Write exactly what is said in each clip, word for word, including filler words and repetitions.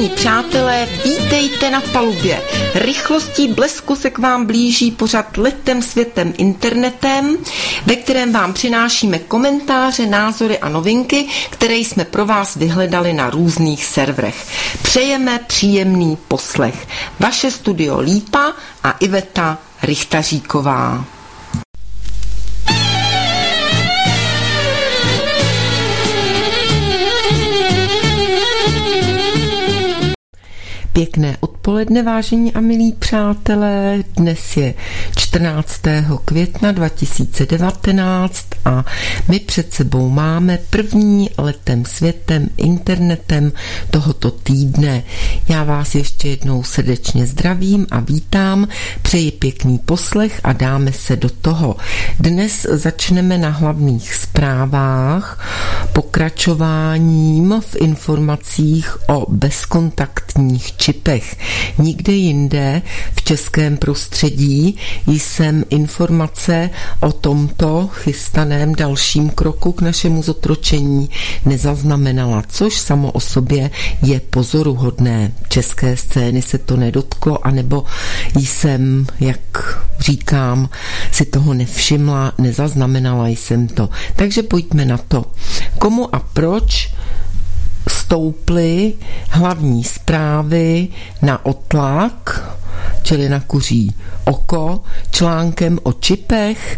Vážení přátelé, vítejte na palubě. Rychlostí blesku se k vám blíží pořad Letem světem internetem, ve kterém vám přinášíme komentáře, názory a novinky, které jsme pro vás vyhledali na různých serverech. Přejeme příjemný poslech. Vaše studio Lípa a Iveta Richtaříková. Pěkné odpoledne, vážení a milí přátelé. Dnes je čtrnáctého května dva tisíce devatenáct a my před sebou máme první Letem světem internetem tohoto týdne. Já vás ještě jednou srdečně zdravím a vítám, přeji pěkný poslech a dáme se do toho. Dnes začneme na hlavních zprávách pokračováním v informacích o bezkontaktních čipech. Nikde jinde v českém prostředí jsem informace o tomto chystaném dalším kroku k našemu zotročení nezaznamenala, což samo o sobě je pozoruhodné. České scény se to nedotklo, anebo jsem, jak říkám, si toho nevšimla, nezaznamenala jsem to. Takže pojďme na to. Komu a proč stouply hlavní zprávy na otlak, čili na kuří oko, článkem o čipech?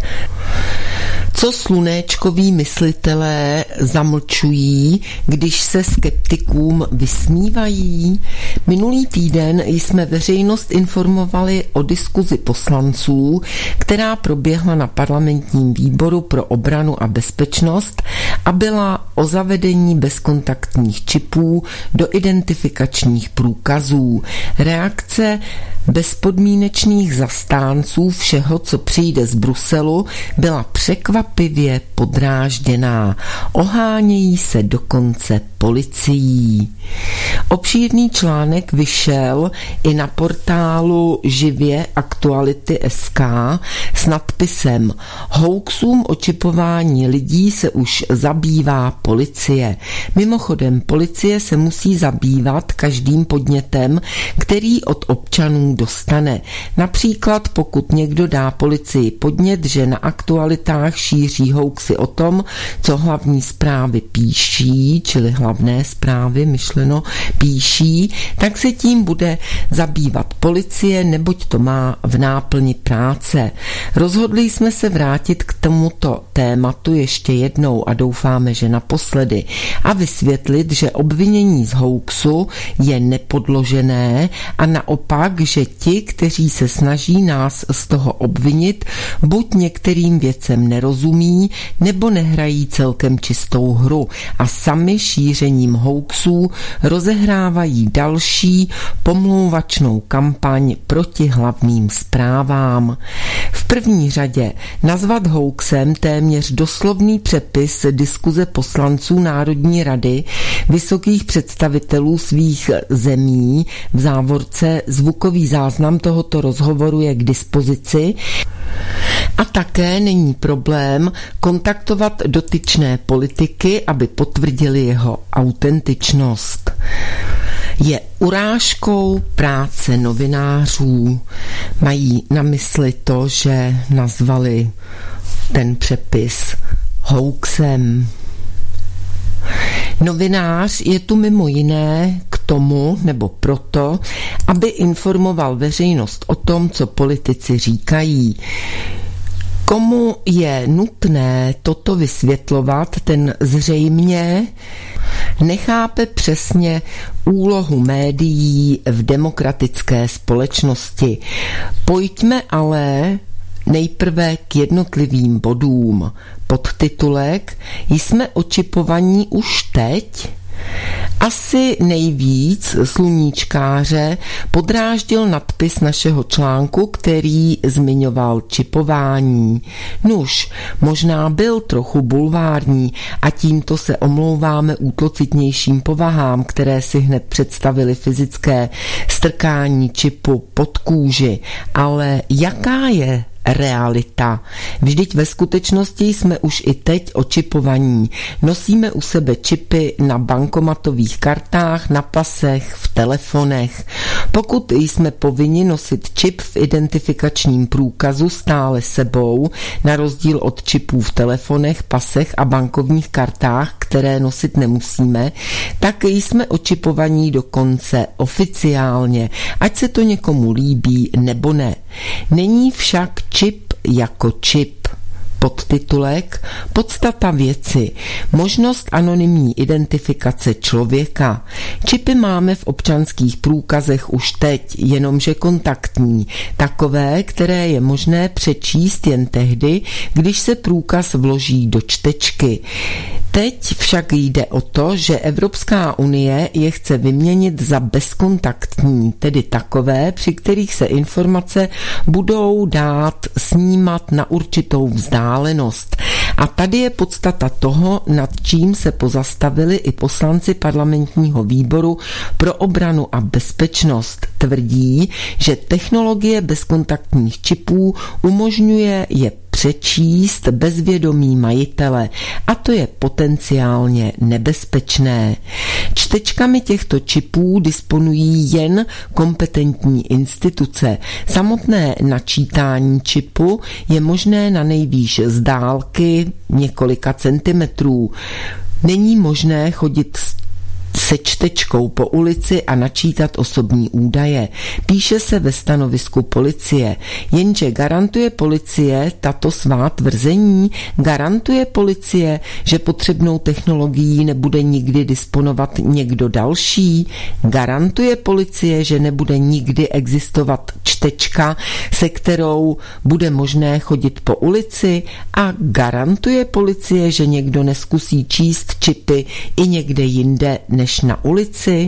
Co slunéčkoví myslitelé zamlčují, když se skeptikům vysmívají? Minulý týden jsme veřejnost informovali o diskuzi poslanců, která proběhla na parlamentním výboru pro obranu a bezpečnost a byla o zavedení bezkontaktních čipů do identifikačních průkazů. Reakce bezpodmínečných zastánců všeho, co přijde z Bruselu, byla překvapivě podrážděná. Ohánějí se dokonce policií. Obšírný článek vyšel i na portálu Živě aktuality tečka es ká s nadpisem Hoaxům o čipování lidí se už zabývá policie. Mimochodem, policie se musí zabývat každým podnětem, který od občanů dostane. Například pokud někdo dá policii podnět, že na aktualitách šíří hoaxy o tom, co hlavní zprávy píší, čili hlavné zprávy myšleno píší, tak se tím bude zabývat policie, neboť to má v náplni práce. Rozhodli jsme se vrátit k tomuto tématu ještě jednou a doufáme, že naposledy a vysvětlit, že obvinění z hoaxu je nepodložené a naopak, že ti, kteří se snaží nás z toho obvinit, buď některým věcem nerozumí, nebo nehrají celkem čistou hru a sami šířením hoaxů rozehrávají další pomlouvačnou kampaň proti hlavním zprávám. V první řadě nazvat hoaxem téměř doslovný přepis diskuze poslanců Národní rady, vysokých představitelů svých zemí, v závorce zvukový záznam tohoto rozhovoru je k dispozici, a také není problém kontaktovat dotyčné politiky, aby potvrdili jeho autentičnost. Je urážkou práce novinářů. Mají na mysli to, že nazvali ten přepis hoaxem. Novinář je tu mimo jiné k tomu nebo proto, aby informoval veřejnost o tom, co politici říkají. Komu je nutné toto vysvětlovat, ten zřejmě nechápe přesně úlohu médií v demokratické společnosti. Pojďme ale nejprve k jednotlivým bodům. Podtitulek Jsme očipovaní už teď? Asi nejvíc sluníčkáře podráždil nadpis našeho článku, který zmiňoval čipování. Nuž, možná byl trochu bulvární a tímto se omlouváme útlocitnějším povahám, které si hned představili fyzické strkání čipu pod kůži. Ale jaká je realita. Vždyť ve skutečnosti jsme už i teď očipovaní. Nosíme u sebe čipy na bankomatových kartách, na pasech, v telefonech. Pokud jsme povinni nosit čip v identifikačním průkazu stále sebou, na rozdíl od čipů v telefonech, pasech a bankovních kartách, které nosit nemusíme, tak jsme očipovaní dokonce oficiálně, ať se to někomu líbí nebo ne. Není však čip jako čip. Podtitulek Podstata věci. Možnost anonymní identifikace člověka. Čipy máme v občanských průkazech už teď, jenomže kontaktní. Takové, které je možné přečíst jen tehdy, když se průkaz vloží do čtečky. Teď však jde o to, že Evropská unie je chce vyměnit za bezkontaktní, tedy takové, při kterých se informace budou dát snímat na určitou vzdálenost. A tady je podstata toho, nad čím se pozastavili i poslanci parlamentního výboru pro obranu a bezpečnost. Tvrdí, že technologie bezkontaktních čipů umožňuje je přečíst bez vědomí majitele a to je potenciálně nebezpečné. Čtečkami těchto čipů disponují jen kompetentní instituce. Samotné načítání čipu je možné na nejvýš z dálky několika centimetrů. Není možné chodit se čtečkou po ulici a načítat osobní údaje. Píše se ve stanovisku policie. Jenže garantuje policie tato svá tvrzení? Garantuje policie, že potřebnou technologií nebude nikdy disponovat někdo další? Garantuje policie, že nebude nikdy existovat čtečka, se kterou bude možné chodit po ulici? A garantuje policie, že někdo neskusí číst čipy i někde jinde než na ulici?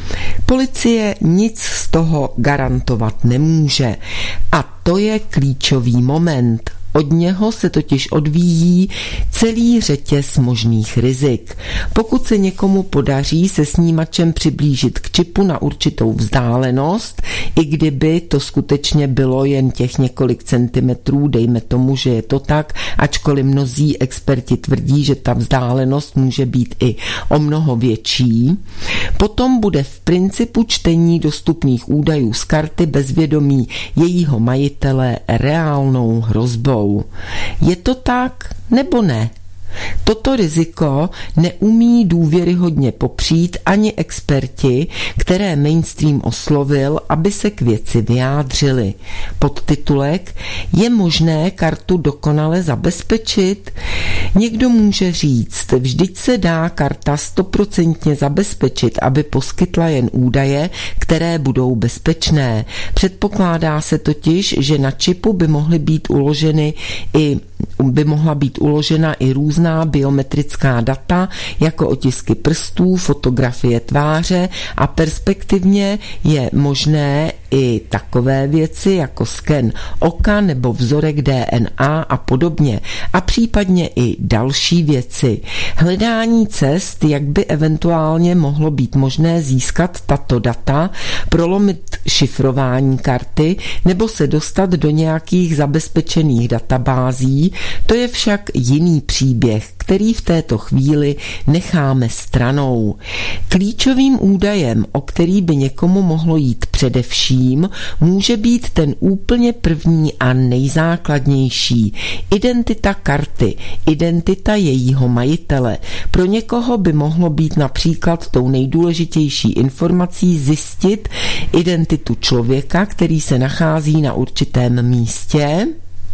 Policie nic z toho garantovat nemůže. A to je klíčový moment. Od něho se totiž odvíjí celý řetěz možných rizik. Pokud se někomu podaří se snímačem přiblížit k čipu na určitou vzdálenost, i kdyby to skutečně bylo jen těch několik centimetrů, dejme tomu, že je to tak, ačkoliv mnozí experti tvrdí, že ta vzdálenost může být i o mnoho větší, potom bude v principu čtení dostupných údajů z karty bez vědomí jejího majitele reálnou hrozbou. Je to tak nebo ne? Toto riziko neumí důvěryhodně popřít ani experti, které mainstream oslovil, aby se k věci vyjádřili. Podtitulek Je možné kartu dokonale zabezpečit? Někdo může říct, vždyť se dá karta stoprocentně zabezpečit, aby poskytla jen údaje, které budou bezpečné. Předpokládá se totiž, že na čipu by mohly být uloženy i by mohla být uložena i různá biometrická data, jako otisky prstů, fotografie tváře a perspektivně je možné i takové věci jako sken oka nebo vzorek D N A a podobně a případně i další věci. Hledání cest, jak by eventuálně mohlo být možné získat tato data, prolomit šifrování karty nebo se dostat do nějakých zabezpečených databází, to je však jiný příběh, který v této chvíli necháme stranou. Klíčovým údajem, o který by někomu mohlo jít především, může být ten úplně první a nejzákladnější. Identita karty, identita jejího majitele. Pro někoho by mohlo být například tou nejdůležitější informací zjistit identitu člověka, který se nachází na určitém místě,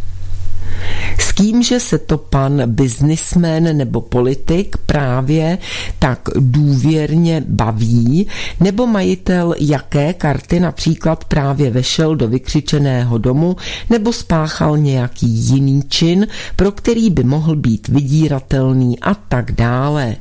s kýmže se to pan biznismen nebo politik právě tak důvěrně baví, nebo majitel jaké karty například právě vešel do vykřičeného domu nebo spáchal nějaký jiný čin, pro který by mohl být vydíratelný a tak dále.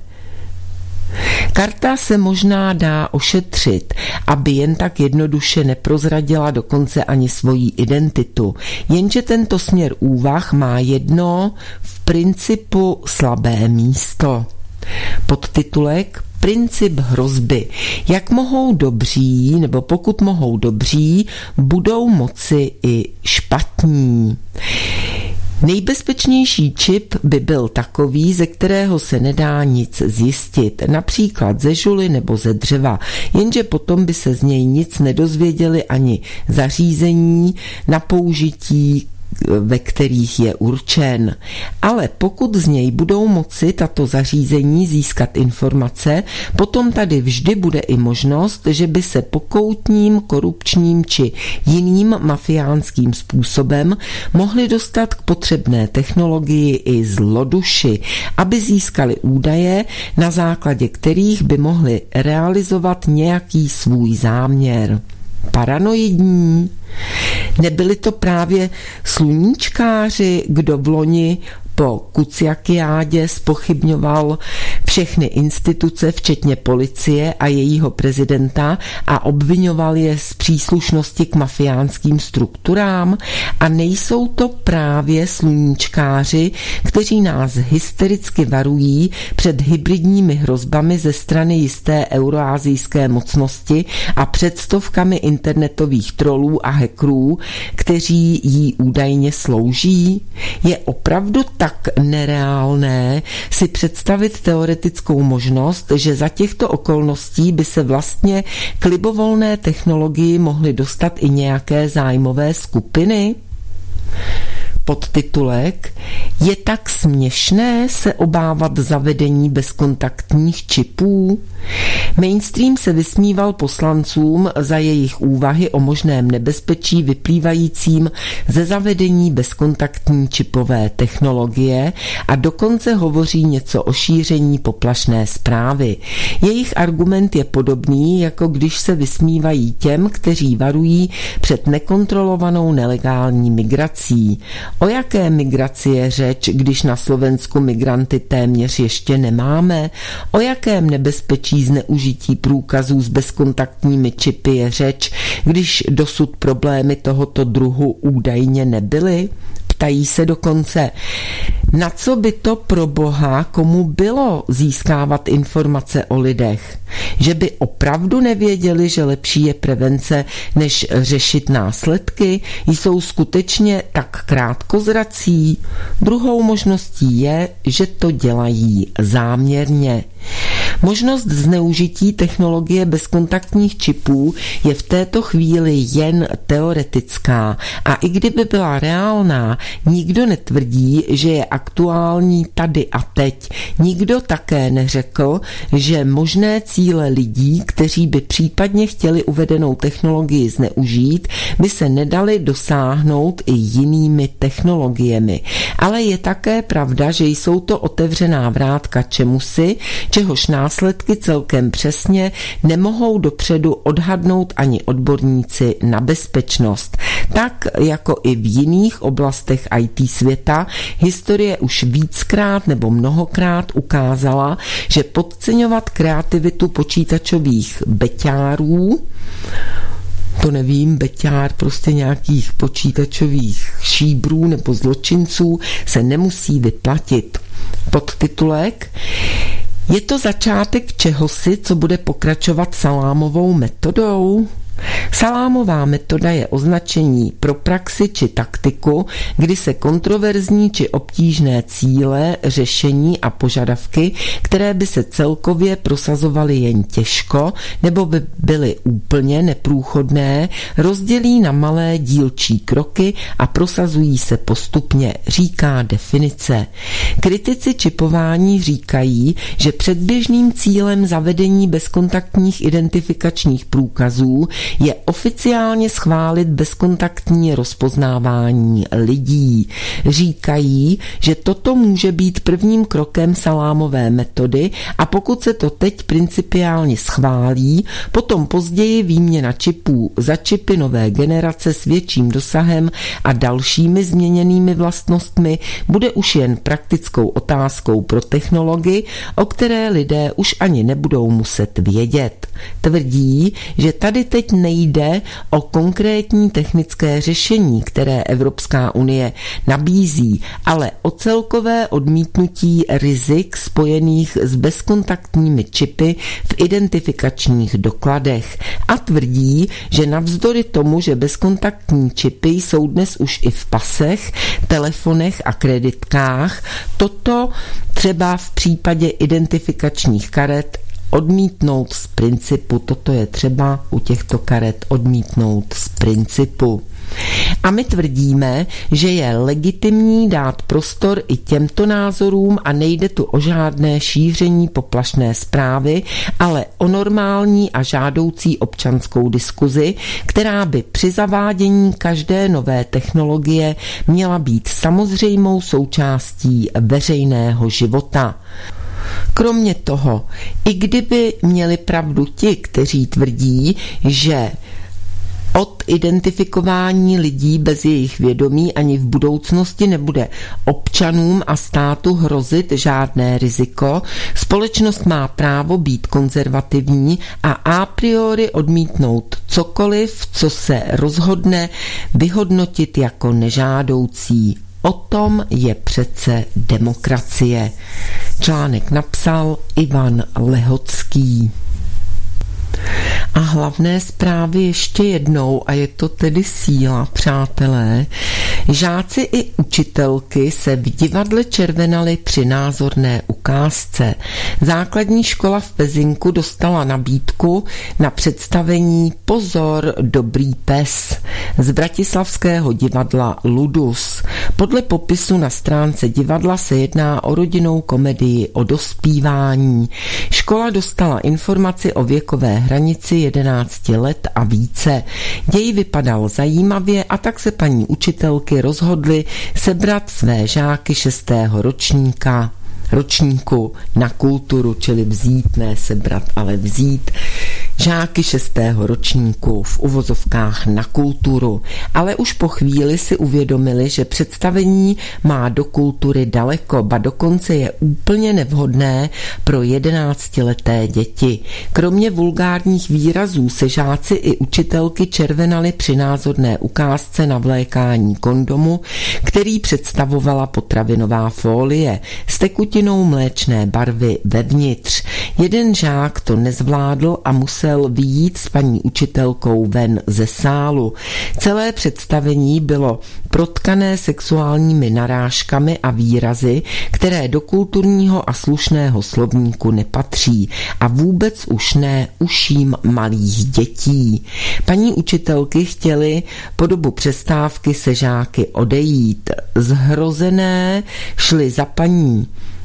Karta se možná dá ošetřit, aby jen tak jednoduše neprozradila dokonce ani svoji identitu. Jenže tento směr úvah má jedno v principu slabé místo. Podtitulek princip hrozby. Jak mohou dobří, nebo pokud mohou dobří, budou moci i špatní. Nejbezpečnější čip by byl takový, ze kterého se nedá nic zjistit, například ze žuly nebo ze dřeva, jenže potom by se z něj nic nedozvěděli ani zařízení na použití, ve kterých je určen. Ale pokud z něj budou moci tato zařízení získat informace, potom tady vždy bude i možnost, že by se pokoutním, korupčním či jiným mafiánským způsobem mohli dostat k potřebné technologii i zloduši, aby získali údaje, na základě kterých by mohli realizovat nějaký svůj záměr. Paranoidní? Nebyli to právě sluníčkáři, kdo v loni po Kuciakiádě zpochybňoval všechny instituce, včetně policie a jejího prezidenta a obvinoval je z příslušnosti k mafiánským strukturám? A nejsou to právě sluníčkáři, kteří nás hystericky varují před hybridními hrozbami ze strany jisté euroazijské mocnosti a před stovkami internetových trolů a hackerů, kteří jí údajně slouží? Je opravdu tak nereálné si představit teoretickou možnost, že za těchto okolností by se vlastně k libovolné technologii mohly dostat i nějaké zájmové skupiny? Podtitulek: Je tak směšné se obávat zavedení bezkontaktních čipů? Mainstream se vysmíval poslancům za jejich úvahy o možném nebezpečí vyplývajícím ze zavedení bezkontaktní čipové technologie a dokonce hovoří něco o šíření poplašné zprávy. Jejich argument je podobný, jako když se vysmívají těm, kteří varují před nekontrolovanou nelegální migrací. O jaké migraci je řeč, když na Slovensku migranty téměř ještě nemáme? O jakém nebezpečí zneužití průkazů s bezkontaktními čipy je řeč, když dosud problémy tohoto druhu údajně nebyly? Ptají se dokonce, na co by to pro boha komu bylo získávat informace o lidech? Že by opravdu nevěděli, že lepší je prevence, než řešit následky? Jsou skutečně tak krátkozrací? Druhou možností je, že to dělají záměrně. Možnost zneužití technologie bezkontaktních čipů je v této chvíli jen teoretická a i kdyby byla reálná, nikdo netvrdí, že je aktuální tady a teď. Nikdo také neřekl, že možné cíle lidí, kteří by případně chtěli uvedenou technologii zneužít, by se nedali dosáhnout i jinými technologiemi. Ale je také pravda, že jsou to otevřená vrátka čemusi, čehož následky celkem přesně nemohou dopředu odhadnout ani odborníci na bezpečnost. Tak jako i v jiných oblastech í té světa, historie už víckrát nebo mnohokrát ukázala, že podceňovat kreativitu počítačových beťárů, to nevím, beťár prostě nějakých počítačových šíbrů nebo zločinců, se nemusí vyplatit. Podtitulek: Je to začátek čehosi, co bude pokračovat salámovou metodou? Salámová metoda je označení pro praxi či taktiku, kdy se kontroverzní či obtížné cíle, řešení a požadavky, které by se celkově prosazovaly jen těžko nebo by byly úplně neprůchodné, rozdělí na malé dílčí kroky a prosazují se postupně, říká definice. Kritici čipování říkají, že předběžným cílem zavedení bezkontaktních identifikačních průkazů je oficiálně schválit bezkontaktní rozpoznávání lidí. Říkají, že toto může být prvním krokem salámové metody a pokud se to teď principiálně schválí, potom později výměna čipů za čipy nové generace s větším dosahem a dalšími změněnými vlastnostmi bude už jen praktickou otázkou pro technologii, o které lidé už ani nebudou muset vědět. Tvrdí, že tady teď nejde o konkrétní technické řešení, které Evropská unie nabízí, ale o celkové odmítnutí rizik spojených s bezkontaktními čipy v identifikačních dokladech a tvrdí, že navzdory tomu, že bezkontaktní čipy jsou dnes už i v pasech, telefonech a kreditkách, toto třeba v případě identifikačních karet odmítnout z principu. Toto je třeba u těchto karet odmítnout z principu. A my tvrdíme, že je legitimní dát prostor i těmto názorům a nejde tu o žádné šíření poplašné zprávy, ale o normální a žádoucí občanskou diskuzi, která by při zavádění každé nové technologie měla být samozřejmou součástí veřejného života. Kromě toho, i kdyby měli pravdu ti, kteří tvrdí, že od identifikování lidí bez jejich vědomí ani v budoucnosti nebude občanům a státu hrozit žádné riziko, společnost má právo být konzervativní a a priori odmítnout cokoliv, co se rozhodne vyhodnotit jako nežádoucí. O tom je přece demokracie. Článek napsal Ivan Lehocký. A hlavné zprávy ještě jednou, a je to tedy síla, přátelé. Žáci i učitelky se v divadle červenali při názorné ukázce. Základní škola v Pezinku dostala nabídku na představení Pozor, dobrý pes z bratislavského divadla Ludus. Podle popisu na stránce divadla se jedná o rodinnou komedii o dospívání. Škola dostala informaci o věkové hranici jedenácti let a více. Děj vypadal zajímavě a tak se paní učitelky rozhodly sebrat své žáky šestého ročníka ročníku na kulturu, čili vzít, ne sebrat, ale vzít žáky šestého ročníku v uvozovkách na kulturu. Ale už po chvíli si uvědomili, že představení má do kultury daleko, ba dokonce je úplně nevhodné pro jedenáctileté děti. Kromě vulgárních výrazů se žáci i učitelky červenali při názorné ukázce na vlékání kondomu, který představovala potravinová fólie s tekutinou mléčné barvy vevnitř. Jeden žák to nezvládl a musel vyjít s paní učitelkou ven ze sálu. Celé představení bylo protkané sexuálními narážkami a výrazy, které do kulturního a slušného slovníku nepatří a vůbec už ne uším malých dětí. Paní učitelky chtěly po dobu přestávky se žáky odejít. Zhrozené šly za paní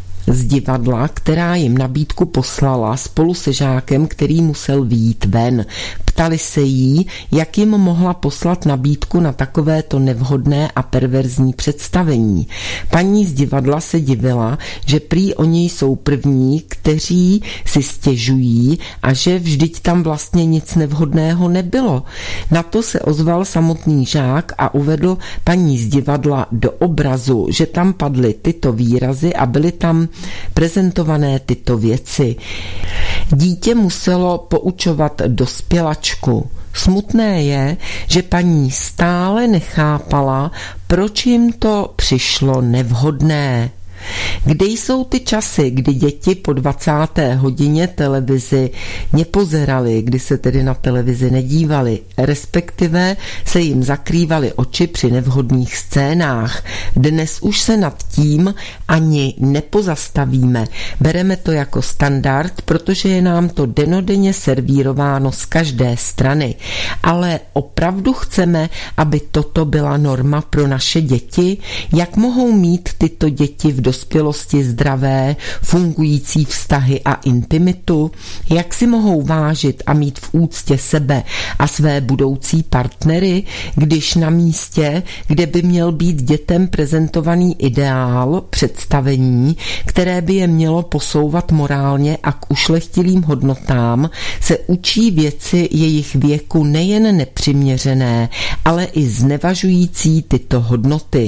z divadla, která jim nabídku poslala spolu se žákem, který musel vyjít ven. Ptali se jí, jak jim mohla poslat nabídku na takovéto nevhodné a perverzní představení. Paní z divadla se divila, že prý oni jsou první, kteří si stěžují a že vždyť tam vlastně nic nevhodného nebylo. Na to se ozval samotný žák a uvedl paní z divadla do obrazu, že tam padly tyto výrazy a byly tam prezentované tyto věci. Dítě muselo poučovat dospělačku. Smutné je, že paní stále nechápala, proč jim to přišlo nevhodné. Kde jsou ty časy, kdy děti po dvacáté hodině televizi nepozerali, kdy se tedy na televizi nedívali, respektive se jim zakrývaly oči při nevhodných scénách. Dnes už se nad tím ani nepozastavíme. Bereme to jako standard, protože je nám to dennodenně servírováno z každé strany. Ale opravdu chceme, aby toto byla norma pro naše děti? Jak mohou mít tyto děti v dospělosti zdravé, fungující vztahy a intimitu? Jak si mohou vážit a mít v úctě sebe a své budoucí partnery, když na místě, kde by měl být dětem prezentovaný ideál, představení, které by je mělo posouvat morálně a k ušlechtilým hodnotám, se učí věci jejich věku nejen nepřiměřené, ale i znevažující tyto hodnoty.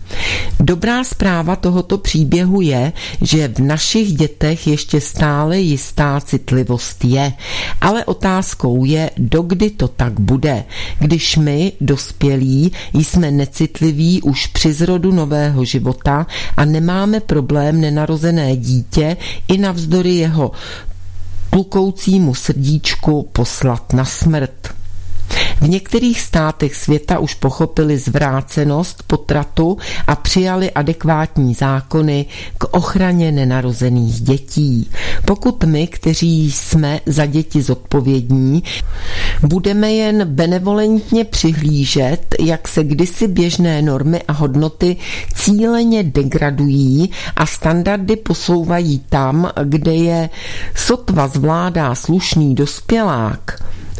Dobrá zpráva tohoto příběhu je, že v našich dětech ještě stále jistá citlivost je, ale otázkou je, dokdy to tak bude, když my, dospělí, jsme necitliví už při zrodu nového života a nemáme problém nenarozené dítě i navzdory jeho tlukoucímu srdíčku poslat na smrt. V některých státech světa už pochopili zvrácenost potratu a přijali adekvátní zákony k ochraně nenarozených dětí. Pokud my, kteří jsme za děti zodpovědní, budeme jen benevolentně přihlížet, jak se kdysi běžné normy a hodnoty cíleně degradují a standardy posouvají tam, kde je sotva zvládá slušný dospělák,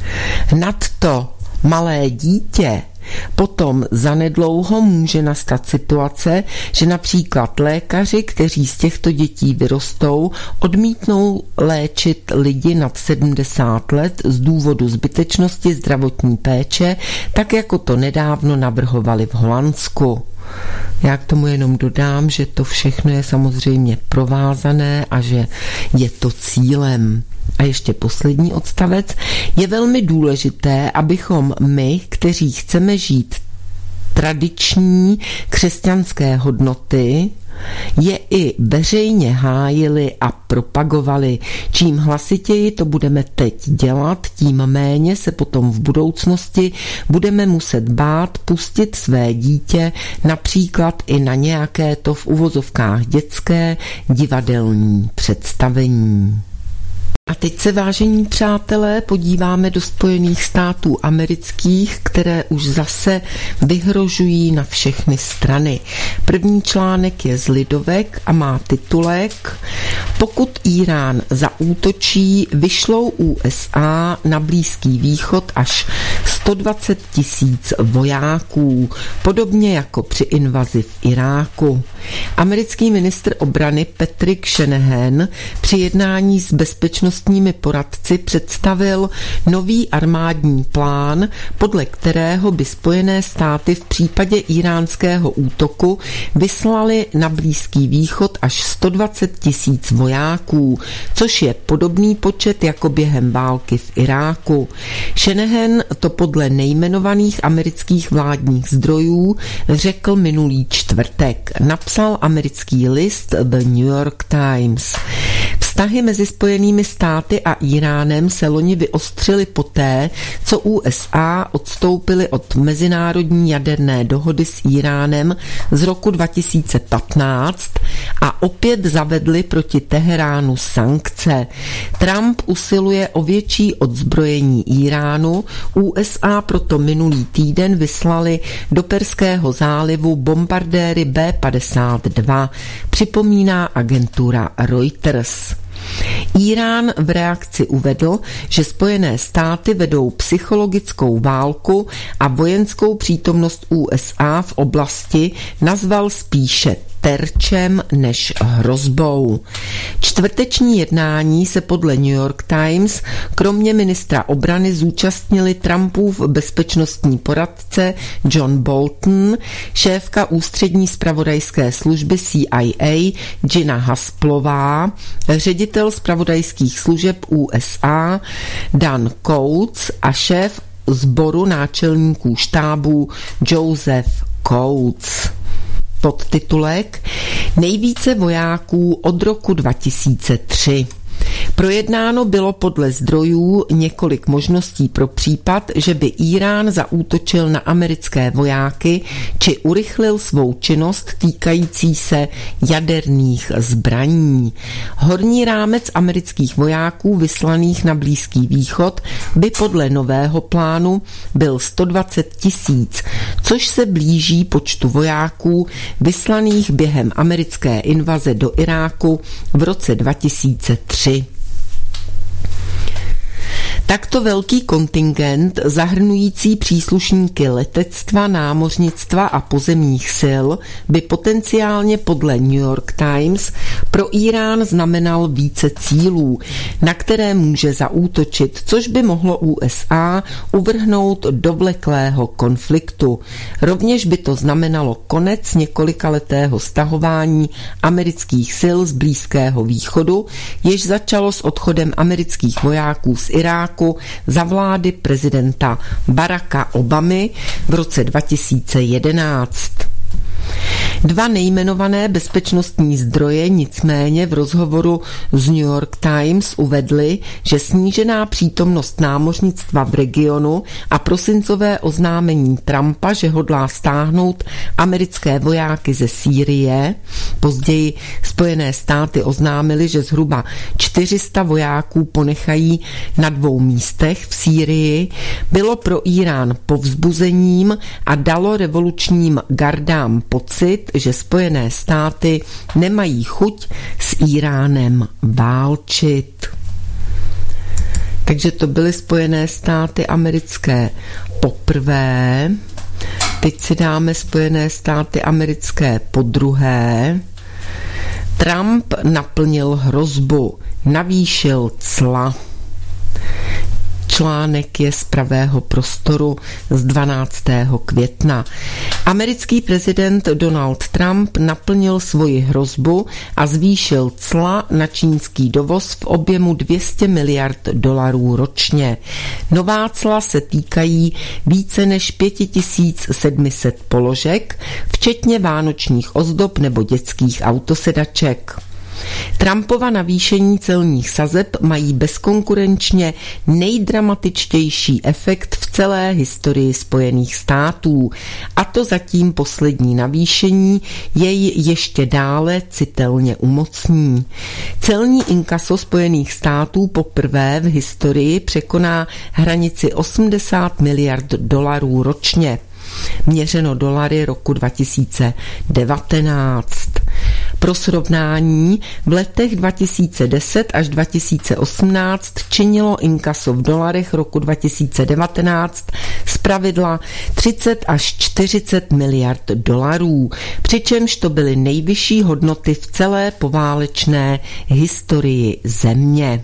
nadto malé dítě, potom zanedlouho může nastat situace, že například lékaři, kteří z těchto dětí vyrostou, odmítnou léčit lidi nad sedmdesát let z důvodu zbytečnosti zdravotní péče, tak jako to nedávno navrhovali v Holandsku. Já k tomu jenom dodám, že to všechno je samozřejmě provázané a že je to cílem. A ještě poslední odstavec. Je velmi důležité, abychom my, kteří chceme žít tradiční křesťanské hodnoty, je i veřejně hájili a propagovali. Čím hlasitěji to budeme teď dělat, tím méně se potom v budoucnosti budeme muset bát pustit své dítě například i na nějaké to v uvozovkách dětské divadelní představení. A teď se, vážení přátelé, podíváme do Spojených států amerických, které už zase vyhrožují na všechny strany. První článek je z Lidovek a má titulek: Pokud Írán zaútočí, vyšlou U S A na Blízký východ až sto dvacet tisíc vojáků, podobně jako při invazi v Iráku. Americký ministr obrany Patrick Shanahan při jednání s bezpečnostními poradci představil nový armádní plán, podle kterého by Spojené státy v případě íránského útoku vyslali na Blízký východ až sto dvacet tisíc vojáků, což je podobný počet jako během války v Iráku. Shanahan to podle nejmenovaných amerických vládních zdrojů řekl minulý čtvrtek. Napsal americký list The New York Times. Vztahy mezi Spojenými státy a Íránem se loni vyostřily poté, co U S A odstoupily od mezinárodní jaderné dohody s Íránem z roku dva tisíce patnáct a opět zavedly proti Teheránu sankce. Trump usiluje o větší odzbrojení Íránu, U S A proto minulý týden vyslali do Perského zálivu bombardéry B padesát dva, připomíná agentura Reuters. Írán v reakci uvedl, že Spojené státy vedou psychologickou válku a vojenskou přítomnost U S A v oblasti nazval spíše terčem než hrozbou. Čtvrteční jednání se podle New York Times kromě ministra obrany zúčastnili Trumpův bezpečnostní poradce John Bolton, šéfka ústřední zpravodajské služby C I A Gina Haspelová, ředitel zpravodajských služeb U S A Dan Coates a šéf sboru náčelníků štábů Joseph Coates. Podtitulek: Nejvíce vojáků od roku dva tisíce tři. Projednáno bylo podle zdrojů několik možností pro případ, že by Írán zaútočil na americké vojáky či urychlil svou činnost týkající se jaderných zbraní. Horní rámec amerických vojáků vyslaných na Blízký východ by podle nového plánu byl sto dvacet tisíc, což se blíží počtu vojáků vyslaných během americké invaze do Iráku v roce dva tisíce tři. Takto velký kontingent, zahrnující příslušníky letectva, námořnictva a pozemních sil, by potenciálně podle New York Times Pro Irán znamenal více cílů, na které může zaútočit, což by mohlo U S A uvrhnout do vleklého konfliktu. Rovněž by to znamenalo konec několikaletého stahování amerických sil z Blízkého východu, jež začalo s odchodem amerických vojáků z Iráku za vlády prezidenta Baracka Obamy v roce dva tisíce jedenáct. Dva nejmenované bezpečnostní zdroje nicméně v rozhovoru z New York Times uvedly, že snížená přítomnost námořnictva v regionu a prosincové oznámení Trumpa, že hodlá stáhnout americké vojáky ze Sýrie, později Spojené státy oznámily, že zhruba čtyři sta vojáků ponechají na dvou místech v Sýrii, bylo pro Irán povzbuzením a dalo revolučním gardám pocit, že Spojené státy nemají chuť s Iránem válčit. Takže to byly Spojené státy americké poprvé. Teď si dáme Spojené státy americké podruhé. Trump naplnil hrozbu, navýšil cla. Článek je z Pravého prostoru z dvanáctého května. Americký prezident Donald Trump naplnil svoji hrozbu a zvýšil cla na čínský dovoz v objemu dvě stě miliard dolarů ročně. Nová cla se týkají více než pět tisíc sedm set položek, včetně vánočních ozdob nebo dětských autosedaček. Trumpova navýšení celních sazeb mají bezkonkurenčně nejdramatičtější efekt v celé historii Spojených států. A to zatím poslední navýšení jej ještě dále citelně umocní. Celní inkaso Spojených států poprvé v historii překoná hranici osmdesát miliard dolarů ročně. Měřeno dolary roku dva tisíce devatenáct. Pro srovnání, v letech dva tisíce deset až dva tisíce osmnáct činilo inkaso v dolarech roku dva tisíce devatenáct zpravidla třicet až čtyřicet miliard dolarů, přičemž to byly nejvyšší hodnoty v celé poválečné historii země.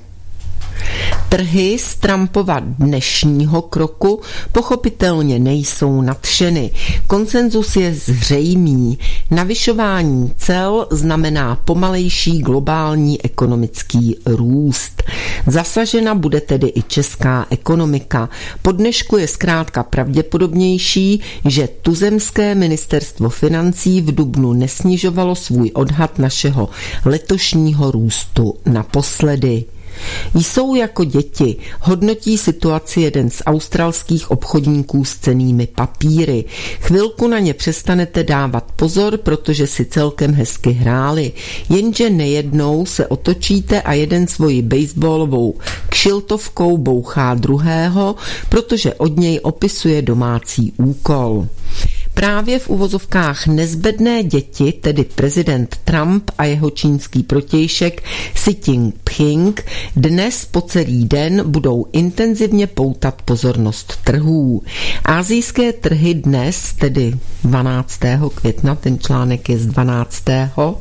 Trhy z Trumpova dnešního kroku pochopitelně nejsou nadšeny. Konsenzus je zřejmý. Navyšování cel znamená pomalejší globální ekonomický růst. Zasažena bude tedy i česká ekonomika. Po dnešku je zkrátka pravděpodobnější, že tuzemské ministerstvo financí v dubnu nesnižovalo svůj odhad našeho letošního růstu naposledy. Jsou jako děti, hodnotí situaci jeden z australských obchodníků s cennými papíry. Chvilku na ně přestanete dávat pozor, protože si celkem hezky hráli, jenže nejednou se otočíte a jeden svoji baseballovou kšiltovkou bouchá druhého, protože od něj opisuje domácí úkol. Právě v uvozovkách nezbedné děti, tedy prezident Trump a jeho čínský protějšek Xi Jinping, dnes po celý den budou intenzivně poutat pozornost trhů. Asijské trhy dnes, tedy dvanáctého května, ten článek je z dvanáctého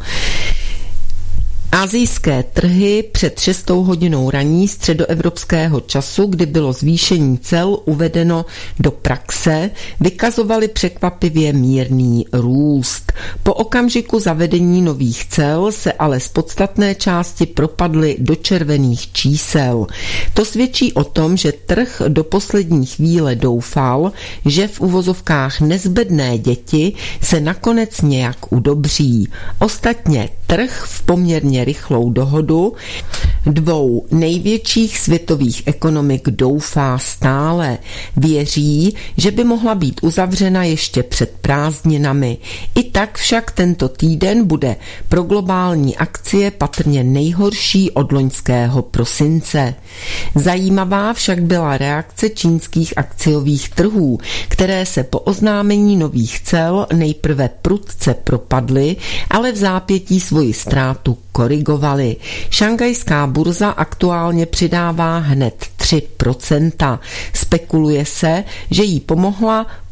Asijské trhy před šestou hodinou raní středoevropského času, kdy bylo zvýšení cel uvedeno do praxe, vykazovaly překvapivě mírný růst. Po okamžiku zavedení nových cel se ale z podstatné části propadly do červených čísel. To svědčí o tom, že trh do poslední chvíle doufal, že v uvozovkách nezbedné děti se nakonec nějak udobří. Ostatně trh v poměrně rychlou dohodu dvou největších světových ekonomik doufá stále. Věří, že by mohla být uzavřena ještě před prázdninami. I tak však tento týden bude pro globální akcie patrně nejhorší od loňského prosince. Zajímavá však byla reakce čínských akciových trhů, které se po oznámení nových cel nejprve prudce propadly, ale v zápětí svoji ztrátu korigovaly. Šanghajská burza aktuálně přidává hned tři procenta. Spekuluje se, že jí pomohla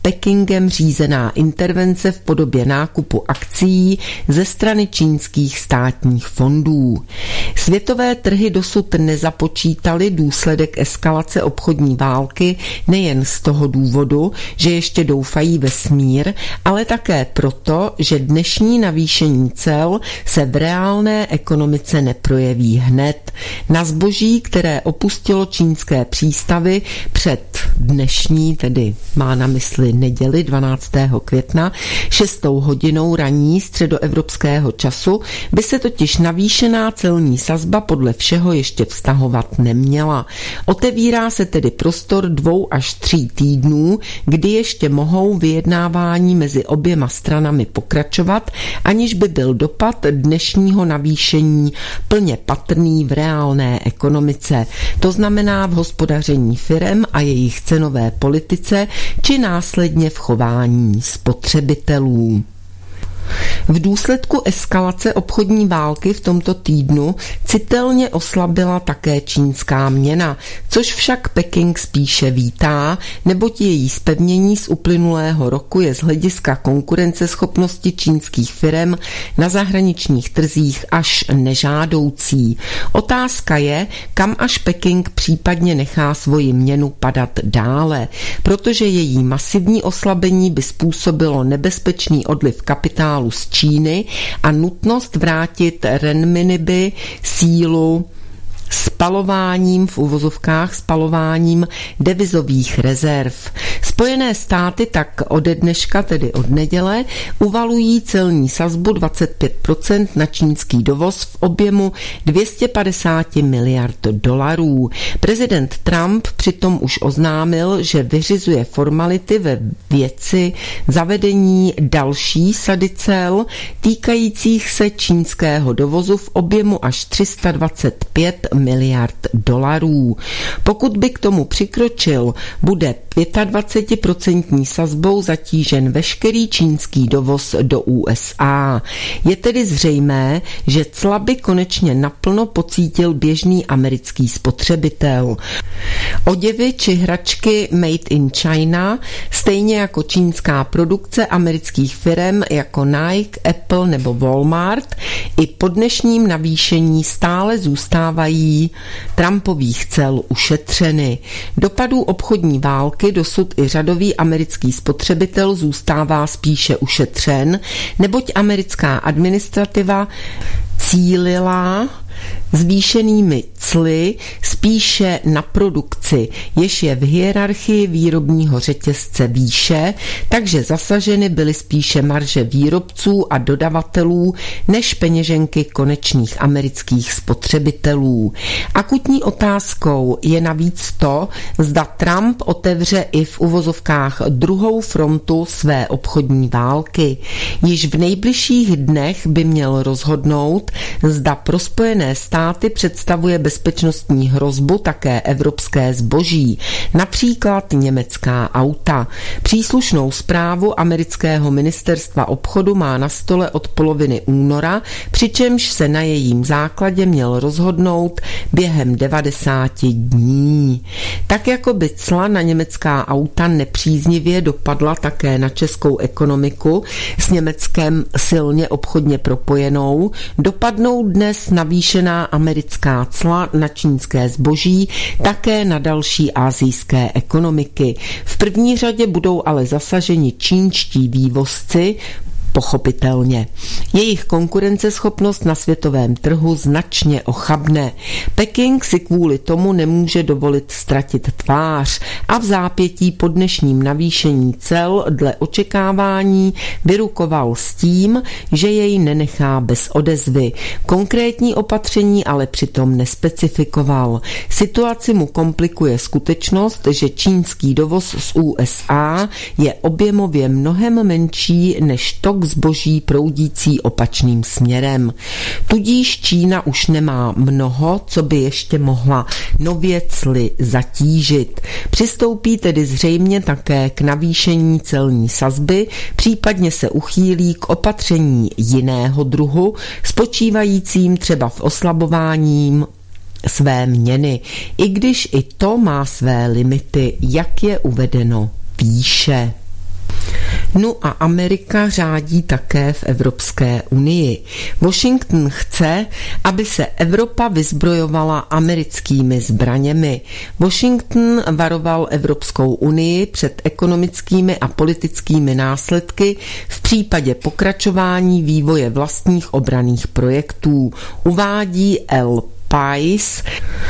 Pekingem řízená intervence v podobě nákupu akcií ze strany čínských státních fondů. Světové trhy dosud nezapočítaly důsledek eskalace obchodní války nejen z toho důvodu, že ještě doufají ve smír, ale také proto, že dnešní navýšení cel se v reálné ekonomice neprojeví hned. Na zboží, které opustilo čínské přístavy před dnešní, tedy má na mysli neděli dvanáctého května, šestou hodinou ranní středoevropského času, by se totiž navýšená celní sazba podle všeho ještě vztahovat neměla. Otevírá se tedy prostor dvou až tří týdnů, kdy ještě mohou vyjednávání mezi oběma stranami pokračovat, aniž by byl dopad dnešního navýšení plně patrný v reálné ekonomice. To znamená v hospodaření firem a jejich cenové politice, či následně v chování spotřebitelů. V důsledku eskalace obchodní války v tomto týdnu citelně oslabila také čínská měna, což však Peking spíše vítá, neboť její zpevnění z uplynulého roku je z hlediska konkurenceschopnosti čínských firem na zahraničních trzích až nežádoucí. Otázka je, kam až Peking případně nechá svoji měnu padat dále, protože její masivní oslabení by způsobilo nebezpečný odliv kapitálu z Číny a nutnost vrátit renminbi sílu spalováním, v uvozovkách spalováním devizových rezerv. Spojené státy tak ode dneška, tedy od neděle, uvalují celní sazbu dvacet pět procent na čínský dovoz v objemu dvě stě padesát miliard dolarů. Prezident Trump přitom už oznámil, že vyřizuje formality ve věci zavedení další sady cel týkajících se čínského dovozu v objemu až tři sta dvacet pět miliard dolarů. Pokud by k tomu přikročil, bude dvacet pět procent sazbou zatížen veškerý čínský dovoz do U S A. Je tedy zřejmé, že cla by konečně naplno pocítil běžný americký spotřebitel. Oděvy či hračky made in China, stejně jako čínská produkce amerických firem jako Nike, Apple nebo Walmart, i po dnešním navýšení stále zůstávají Trumpových cel ušetřeny. Dopadů obchodní války dosud i řadový americký spotřebitel zůstává spíše ušetřen, neboť americká administrativa cílila zvýšenými cly spíše na produkci, jež je v hierarchii výrobního řetězce výše, takže zasaženy byly spíše marže výrobců a dodavatelů než peněženky konečných amerických spotřebitelů. Akutní otázkou je navíc to, zda Trump otevře i v uvozovkách druhou frontu své obchodní války. Již v nejbližších dnech by měl rozhodnout, zda pro Spojené státy představuje bezpečnostní hrozbu také evropské zboží, například německá auta. Příslušnou zprávu amerického ministerstva obchodu má na stole od poloviny února, přičemž se na jejím základě měl rozhodnout během devadesáti dní. Tak jako by cla na německá auta nepříznivě dopadla také na českou ekonomiku, s Německem silně obchodně propojenou, dopadnou dnes navýšená americká cla na čínské zboží také na další asijské ekonomiky. V první řadě budou ale zasaženi čínští vývozci, pochopitelně. Jejich konkurenceschopnost na světovém trhu značně ochabne. Peking si kvůli tomu nemůže dovolit ztratit tvář a v zápětí po dnešním navýšení cel dle očekávání vyrukoval s tím, že jej nenechá bez odezvy. Konkrétní opatření ale přitom nespecifikoval. Situaci mu komplikuje skutečnost, že čínský dovoz z U S A je objemově mnohem menší než tok zboží proudící opačným směrem. Tudíž Čína už nemá mnoho, co by ještě mohla nově cly zatížit. Přistoupí tedy zřejmě také k navýšení celní sazby, případně se uchýlí k opatření jiného druhu, spočívajícím třeba v oslabování své měny, i když i to má své limity, jak je uvedeno výše. No a Amerika řádí také v Evropské unii. Washington chce, aby se Evropa vyzbrojovala americkými zbraněmi. Washington varoval Evropskou unii před ekonomickými a politickými následky v případě pokračování vývoje vlastních obranných projektů, uvádí El Pais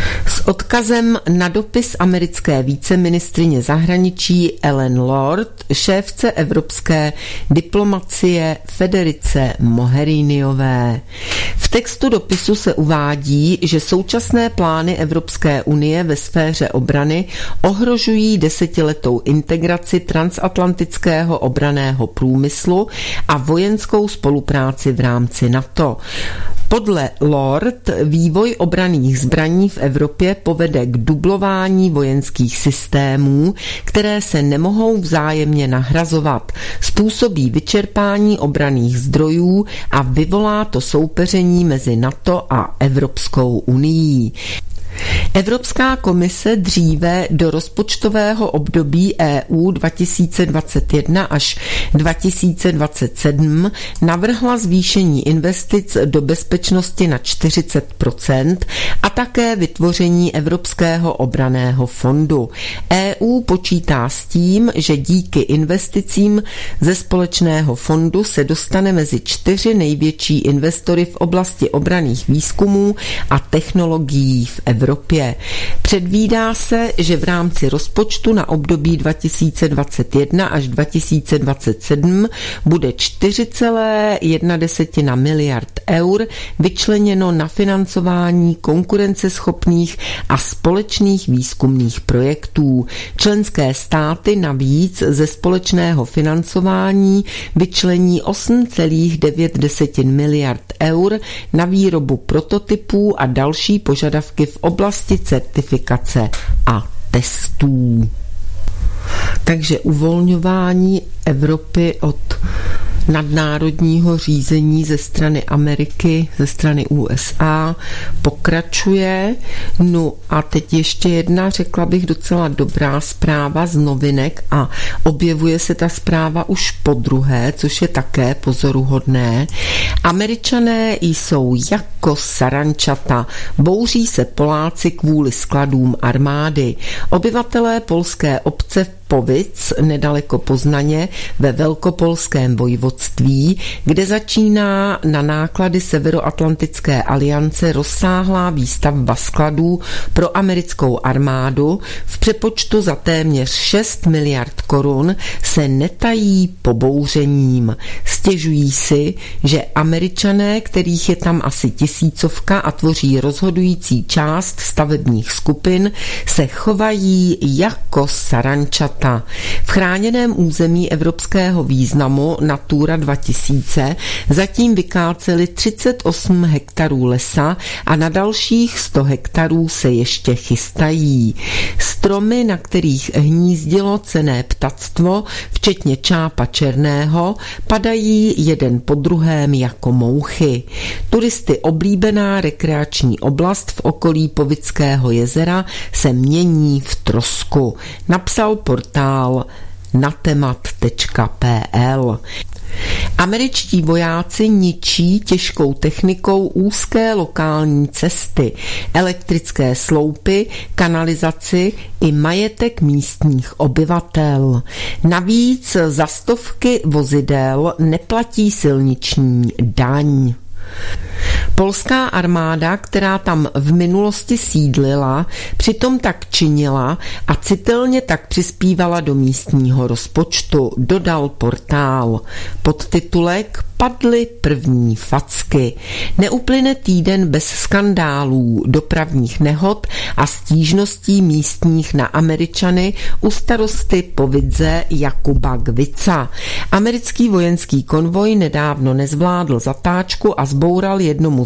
s odkazem na dopis americké víceministryně zahraničí Ellen Lord, šéfce evropské diplomacie Federice Mogheriniové. V textu dopisu se uvádí, že současné plány Evropské unie ve sféře obrany ohrožují desetiletou integraci transatlantického obranného průmyslu a vojenskou spolupráci v rámci NATO. Podle Lord vývoj obranných zbraní v Evropě povede k dublování vojenských systémů, které se nemohou vzájemně nahrazovat, způsobí vyčerpání obranných zdrojů a vyvolá to soupeření mezi NATO a Evropskou unií. Evropská komise dříve do rozpočtového období E U dva tisíce dvacet jedna až dva tisíce dvacet sedm navrhla zvýšení investic do bezpečnosti na čtyřicet procent a také vytvoření Evropského obranného fondu. E U počítá s tím, že díky investicím ze společného fondu se dostane mezi čtyři největší investory v oblasti obranných výzkumů a technologií v Evropě. Předvídá se, že v rámci rozpočtu na období dva tisíce dvacet jedna až dva tisíce dvacet sedm bude čtyři celá jedna miliard eur vyčleněno na financování konkurenceschopných a společných výzkumných projektů. Členské státy navíc ze společného financování vyčlení osm celá devět miliard eur na výrobu prototypů a další požadavky v oblasti certifikace a testů. Takže uvolňování Evropy od nadnárodního řízení ze strany Ameriky, ze strany U S A pokračuje. No a teď ještě jedna, řekla bych, docela dobrá zpráva z novinek a objevuje se ta zpráva už podruhé, což je také pozoruhodné. Američané jsou jako sarančata. Bouří se Poláci kvůli skladům armády. Obyvatelé polské obce Povic, nedaleko Poznaně, ve Velkopolském vojvodství, kde začíná na náklady Severoatlantické aliance rozsáhlá výstavba skladů pro americkou armádu v přepočtu za téměř šest miliard korun, se netají pobouřením. Stěžují si, že Američané, kterých je tam asi tisícovka a tvoří rozhodující část stavebních skupin, se chovají jako sarančata. V chráněném území evropského významu Natura dva tisíce zatím vykáceli třicet osm hektarů lesa a na dalších sto hektarů se ještě chystají. Stromy, na kterých hnízdilo cenné ptactvo, včetně čápa černého, padají jeden po druhém jako mouchy. Turisty oblíbená rekreační oblast v okolí Povického jezera se mění v trosku, napsal portál natemat tečka p l. Američtí vojáci ničí těžkou technikou úzké lokální cesty, elektrické sloupy, kanalizaci i majetek místních obyvatel. Navíc za stovky vozidel neplatí silniční daň. Polská armáda, která tam v minulosti sídlila, přitom tak činila a citelně tak přispívala do místního rozpočtu, dodal portál. Podtitulek Padly první facky. Neuplyne týden bez skandálů, dopravních nehod a stížností místních na Američany u starosty Povidze Jakuba Gvica. Americký vojenský konvoj nedávno nezvládl zatáčku a zboural jednomu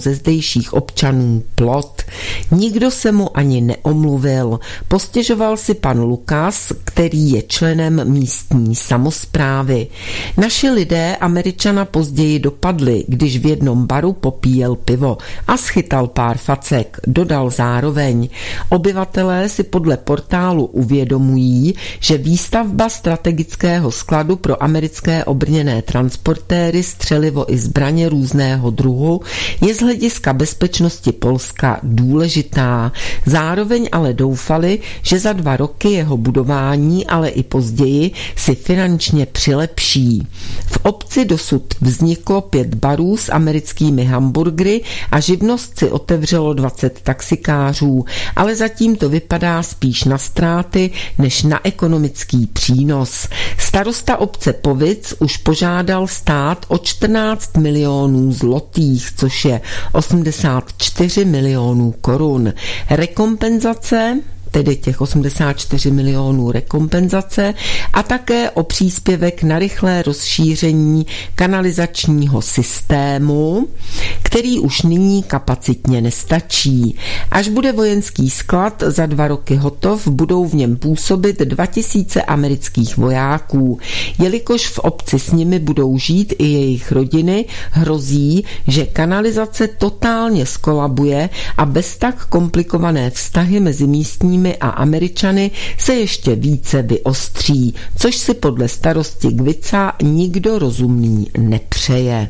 ze zdejších občanů plot. Nikdo se mu ani neomluvil. Postěžoval si pan Lukas, který je členem místní samosprávy. Naši lidé Američana později dopadli, když v jednom baru popíjel pivo a schytal pár facek, dodal zároveň. Obyvatelé si podle portálu uvědomují, že výstavba strategického skladu pro americké obrněné transportéry, střelivo i zbraně různého druhu je z hlediska bezpečnosti Polska důležitá. Zároveň ale doufali, že za dva roky jeho budování, ale i později, si finančně přilepší. V obci dosud vzniklo pět barů s americkými hamburgery a živnost si otevřelo dvacet taxikářů, ale zatím to vypadá spíš na ztráty než na ekonomický přínos. Starosta obce Povic už požádal stát o čtrnáct milionů zlotých, což je osmdesát čtyři milionů korun. Rekompenzace, tedy těch osmdesát čtyři milionů rekompenzace, a také o příspěvek na rychlé rozšíření kanalizačního systému, který už nyní kapacitně nestačí. Až bude vojenský sklad za dva roky hotov, budou v něm působit dva tisíce amerických vojáků. Jelikož v obci s nimi budou žít i jejich rodiny, hrozí, že kanalizace totálně skolabuje a bez tak komplikované vztahy mezi místními a Američany se ještě více vyostří, což si podle starosti Gvica nikdo rozumný nepřeje.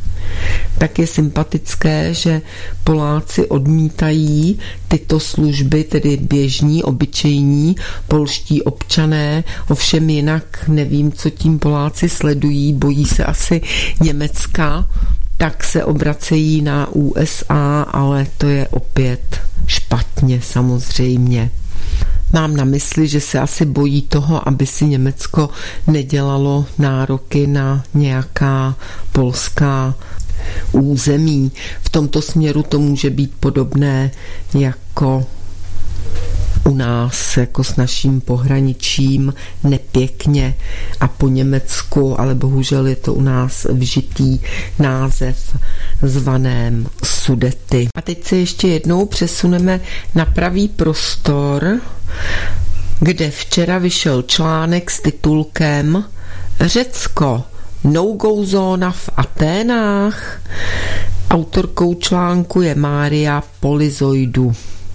Tak je sympatické, že Poláci odmítají tyto služby, tedy běžní, obyčejní polští občané, ovšem jinak nevím, co tím Poláci sledují, bojí se asi Německa, tak se obracejí na U S A, ale to je opět špatně samozřejmě. Mám na mysli, že se asi bojí toho, aby si Německo nedělalo nároky na nějaká polská území. V tomto směru to může být podobné jako u nás, jako s naším pohraničím, nepěkně a po Německu, ale bohužel je to u nás vžitý název zvaném Sudety. A teď se ještě jednou přesuneme na pravý prostor, kde včera vyšel článek s titulkem Řecko, no-go zóna v Aténách. Autorkou článku je Mária Polizoidu.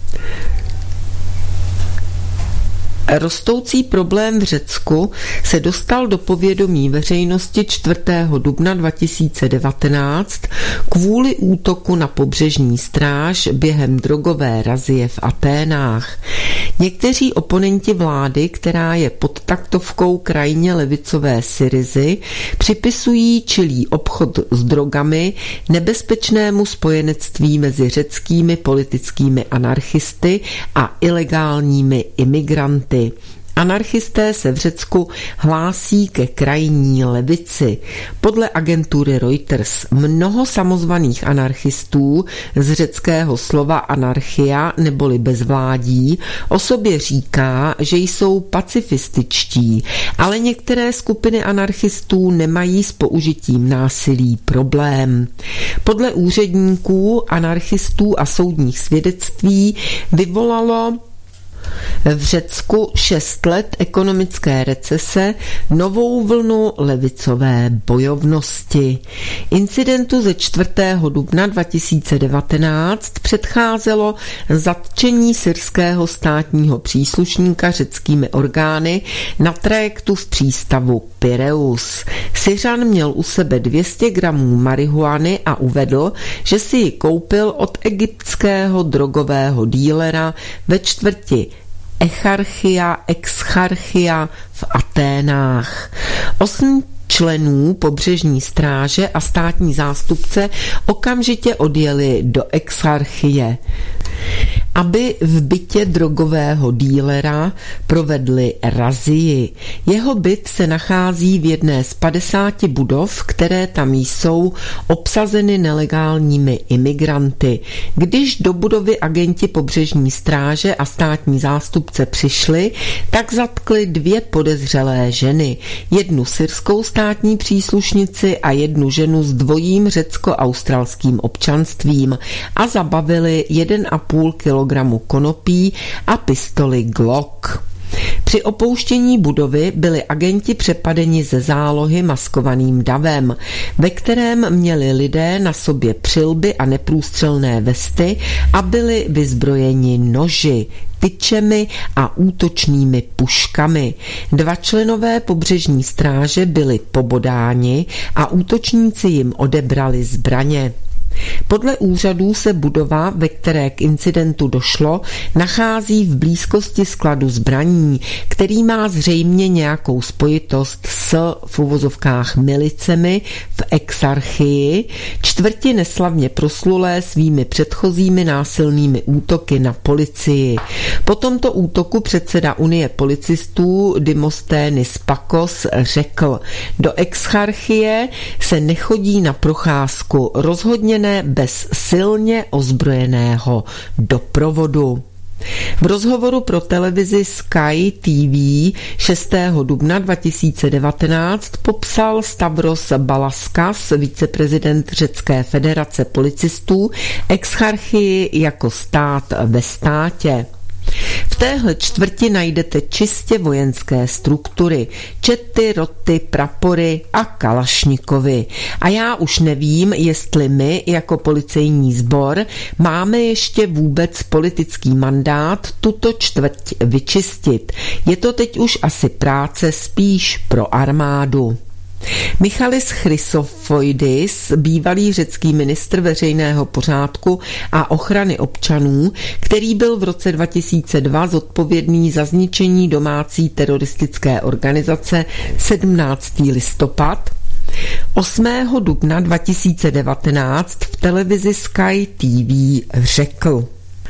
Rostoucí problém v Řecku se dostal do povědomí veřejnosti čtvrtého dubna dva tisíce devatenáct kvůli útoku na pobřežní stráž během drogové razie v Aténách. Někteří oponenti vlády, která je pod taktovkou krajně levicové Syrizy, připisují čilý obchod s drogami nebezpečnému spojenectví mezi řeckými politickými anarchisty a ilegálními imigranty. Anarchisté se v Řecku hlásí ke krajní levici. Podle agentury Reuters mnoho samozvaných anarchistů z řeckého slova anarchia neboli bezvládí o sobě říká, že jsou pacifističtí, ale některé skupiny anarchistů nemají s použitím násilí problém. Podle úředníků, anarchistů a soudních svědectví vyvolalo v Řecku šest let ekonomické recese novou vlnu levicové bojovnosti. Incidentu ze čtvrtého dubna dva tisíce devatenáct předcházelo zatčení syrského státního příslušníka řeckými orgány na trajektu v přístavu Pireus. Syřan měl u sebe dvě stě gramů marihuany a uvedl, že si ji koupil od egyptského drogového dílera ve čtvrti Echarchia, Exarchia v Aténách. Osm členů pobřežní stráže a státní zástupce okamžitě odjeli do Exarchie. aby v bytě drogového dílera provedli razii. Jeho byt se nachází v jedné z padesáti budov, které tam jsou obsazeny nelegálními imigranty. Když do budovy agenti pobřežní stráže a státní zástupce přišli, tak zatkli dvě podezřelé ženy, jednu syrskou státní příslušnici a jednu ženu s dvojím řecko-australským občanstvím a zabavili jeden a půl kilogramu konopí a pistoli Glock. Při opouštění budovy byli agenti přepadeni ze zálohy maskovaným davem, ve kterém měli lidé na sobě přilby a neprůstřelné vesty a byli vyzbrojeni noži, tyčemi a útočnými puškami. Dva členové pobřežní stráže byli pobodáni a útočníci jim odebrali zbraně. Podle úřadů se budova, ve které k incidentu došlo, nachází v blízkosti skladu zbraní, který má zřejmě nějakou spojitost s v uvozovkách milicemi v Exarchii, čtvrti neslavně proslulé svými předchozími násilnými útoky na policii. Po tomto útoku předseda Unie policistů Dimosthenis Pakos řekl: do Exarchie se nechodí na procházku, rozhodně ne bez silně ozbrojeného doprovodu. V rozhovoru pro televizi Sky T V šestého dubna dva tisíce devatenáct popsal Stavros Balaskas, viceprezident Řecké federace policistů, Exarchii jako stát ve státě. V téhle čtvrti najdete čistě vojenské struktury, čety, roty, prapory a kalašnikovy. A já už nevím, jestli my jako policejní sbor máme ještě vůbec politický mandát tuto čtvrť vyčistit. Je to teď už asi práce spíš pro armádu. Michalis Chrysofoidis, bývalý řecký ministr veřejného pořádku a ochrany občanů, který byl v roce dva tisíce dva zodpovědný za zničení domácí teroristické organizace sedmnáctého listopad, osmého dubna dva tisíce devatenáct v televizi Sky T V řekl: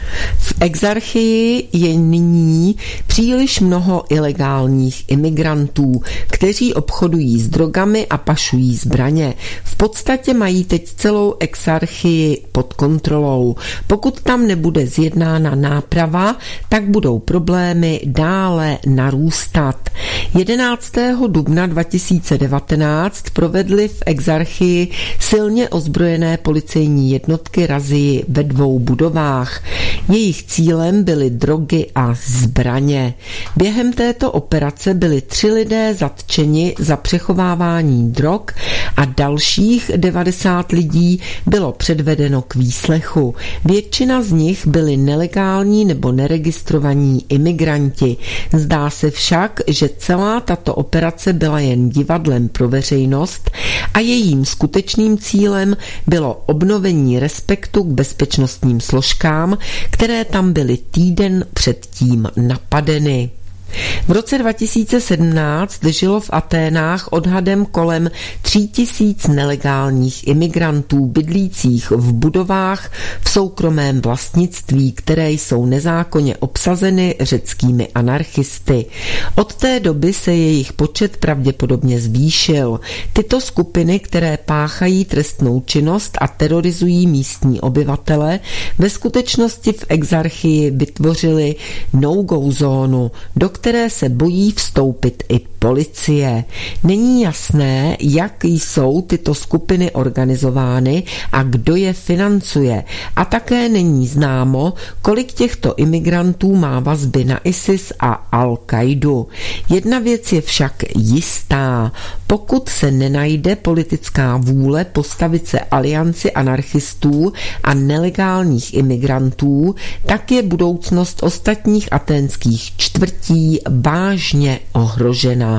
v Exarchii je nyní příliš mnoho ilegálních imigrantů, kteří obchodují s drogami a pašují zbraně. V podstatě mají teď celou Exarchii pod kontrolou. Pokud tam nebude zjednána náprava, tak budou problémy dále narůstat. jedenáctého dubna dva tisíce devatenáct provedly v Exarchii silně ozbrojené policejní jednotky razii ve dvou budovách. Jejich cílem byly drogy a zbraně. Během této operace byli tři lidé zatčeni za přechovávání drog a dalších devadesát lidí bylo předvedeno k výslechu. Většina z nich byli nelegální nebo neregistrovaní imigranti. Zdá se však, že celá tato operace byla jen divadlem pro veřejnost a jejím skutečným cílem bylo obnovení respektu k bezpečnostním složkám, které tam byly týden předtím napadeny. V roce dva tisíce sedmnáct žilo v Aténách odhadem kolem tří tisíc nelegálních imigrantů bydlících v budovách v soukromém vlastnictví, které jsou nezákonně obsazeny řeckými anarchisty. Od té doby se jejich počet pravděpodobně zvýšil. Tyto skupiny, které páchají trestnou činnost a terorizují místní obyvatele, ve skutečnosti v Exarchii vytvořily no-go zónu, do které se bojí vstoupit i policie. Není jasné, jak jsou tyto skupiny organizovány a kdo je financuje. A také není známo, kolik těchto imigrantů má vazby na ISIS a Al-Kaidu. Jedna věc je však jistá. Pokud se nenajde politická vůle postavit se alianci anarchistů a nelegálních imigrantů, tak je budoucnost ostatních aténských čtvrtí vážně ohrožena.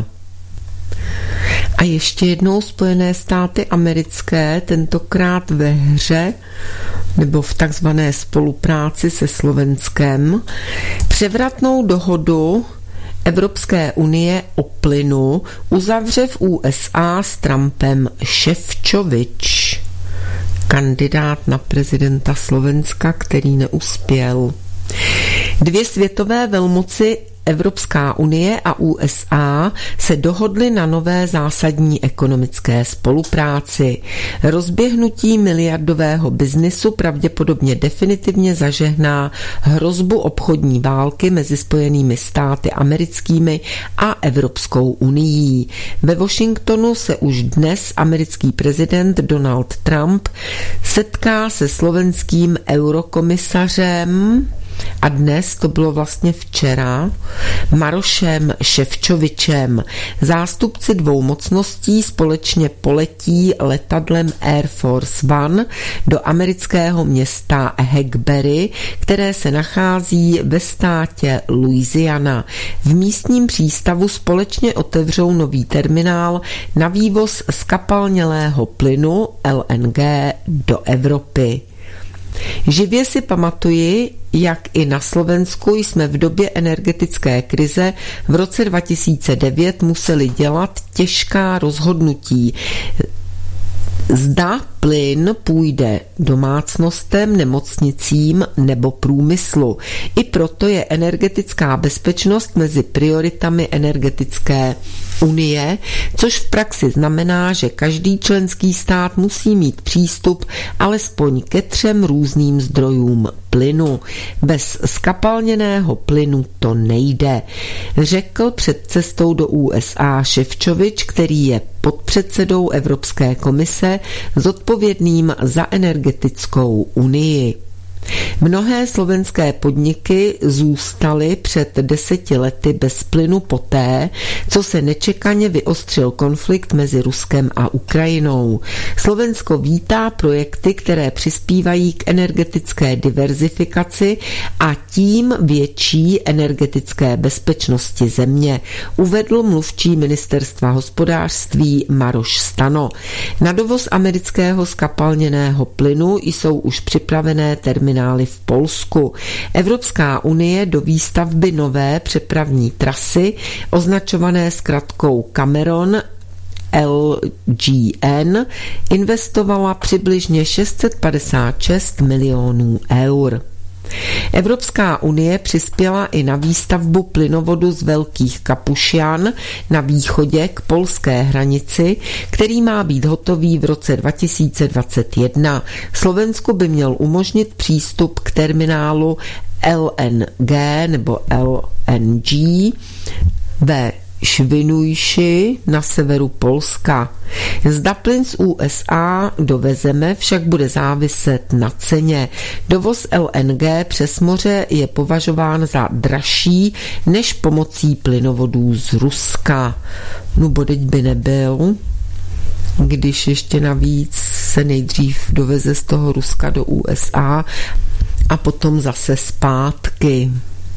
A ještě jednou Spojené státy americké, tentokrát ve hře nebo v takzvané spolupráci se Slovenskem, převratnou dohodu Evropské unie o plynu uzavře v U S A s Trumpem Šefčovič, kandidát na prezidenta Slovenska, který neuspěl. Dvě světové velmoci Evropská unie a U S A se dohodly na nové zásadní ekonomické spolupráci. Rozběhnutí miliardového biznisu pravděpodobně definitivně zažehná hrozbu obchodní války mezi Spojenými státy americkými a Evropskou unií. Ve Washingtonu se už dnes americký prezident Donald Trump setká se slovenským eurokomisařem a dnes, to bylo vlastně včera, Marošem Šefčovičem. Zástupci dvou mocností společně poletí letadlem Air Force One do amerického města Hackberry, které se nachází ve státě Louisiana. V místním přístavu společně otevřou nový terminál na vývoz zkapalnělého plynu L N G do Evropy. Živě si pamatuji, jak i na Slovensku jsme v době energetické krize v roce dva tisíce devět museli dělat těžká rozhodnutí. Zda plyn půjde domácnostem, nemocnicím nebo průmyslu. I proto je energetická bezpečnost mezi prioritami energetické unie, což v praxi znamená, že každý členský stát musí mít přístup alespoň ke třem různým zdrojům plynu. Bez zkapalněného plynu to nejde, řekl před cestou do U S A Šefčovič, který je podpředsedou Evropské komise zodpovědným za energetickou unii. Mnohé slovenské podniky zůstaly před deseti lety bez plynu poté, co se nečekaně vyostřil konflikt mezi Ruskem a Ukrajinou. Slovensko vítá projekty, které přispívají k energetické diverzifikaci a tím větší energetické bezpečnosti země, uvedl mluvčí ministerstva hospodářství Maroš Stano. Na dovoz amerického zkapalněného plynu jsou už připravené terminály v Polsku. Evropská unie do výstavby nové přepravní trasy, označované zkratkou Cameron L G N, investovala přibližně šest set padesát šest milionů eur. Evropská unie přispěla i na výstavbu plynovodu z Velkých Kapušťan na východě k polské hranici, který má být hotový v roce dva tisíce dvacet jedna. Slovensku by měl umožnit přístup k terminálu L N G nebo L N G ve Švinujši na severu Polska. Zda plyn z U S A dovezeme, však bude záviset na ceně. Dovoz L N G přes moře je považován za dražší než pomocí plynovodů z Ruska. No bodeď by nebyl, když ještě navíc se nejdřív doveze z toho Ruska do U S A a potom zase zpátky.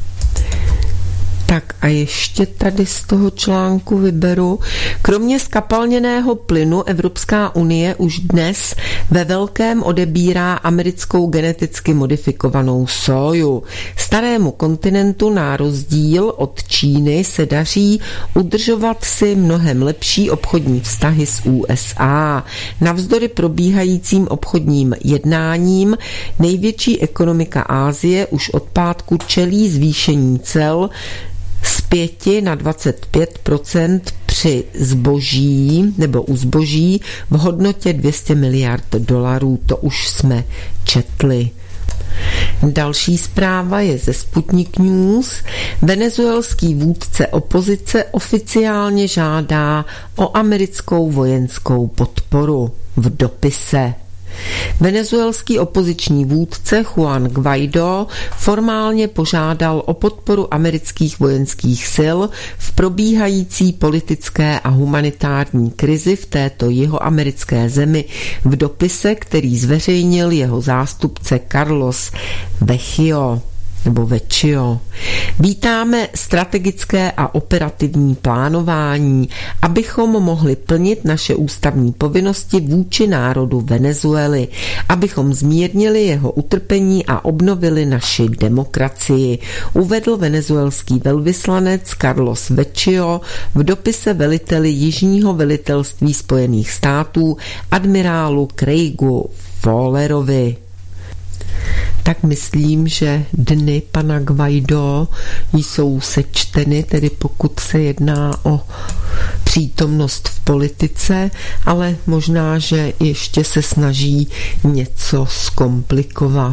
Tak a ještě tady z toho článku vyberu. Kromě zkapalněného plynu Evropská unie už dnes ve velkém odebírá americkou geneticky modifikovanou soju. Starému kontinentu na rozdíl od Číny se daří udržovat si mnohem lepší obchodní vztahy s U S A. Navzdory probíhajícím obchodním jednáním největší ekonomika Asie už od pátku čelí zvýšení cel z pěti na dvacet pět procent při zboží nebo u zboží v hodnotě dvě stě miliard dolarů. To už jsme četli. Další zpráva je ze Sputnik News. Venezuelský vůdce opozice oficiálně žádá o americkou vojenskou podporu v dopise. Venezuelský opoziční vůdce Juan Guaidó formálně požádal o podporu amerických vojenských sil v probíhající politické a humanitární krizi v této jihoamerické zemi v dopise, který zveřejnil jeho zástupce Carlos Vecchio. nebo Vecchio. Vítáme strategické a operativní plánování, abychom mohli plnit naše ústavní povinnosti vůči národu Venezuely, abychom zmírnili jeho utrpení a obnovili naši demokracii, uvedl venezuelský velvyslanec Carlos Vecchio v dopise veliteli Jižního velitelství Spojených států admirálu Craigu Fowlerovi. tak myslím, že dny pana Guaido jsou sečteny, tedy pokud se jedná o přítomnost v politice, ale možná, že ještě se snaží něco zkomplikovat.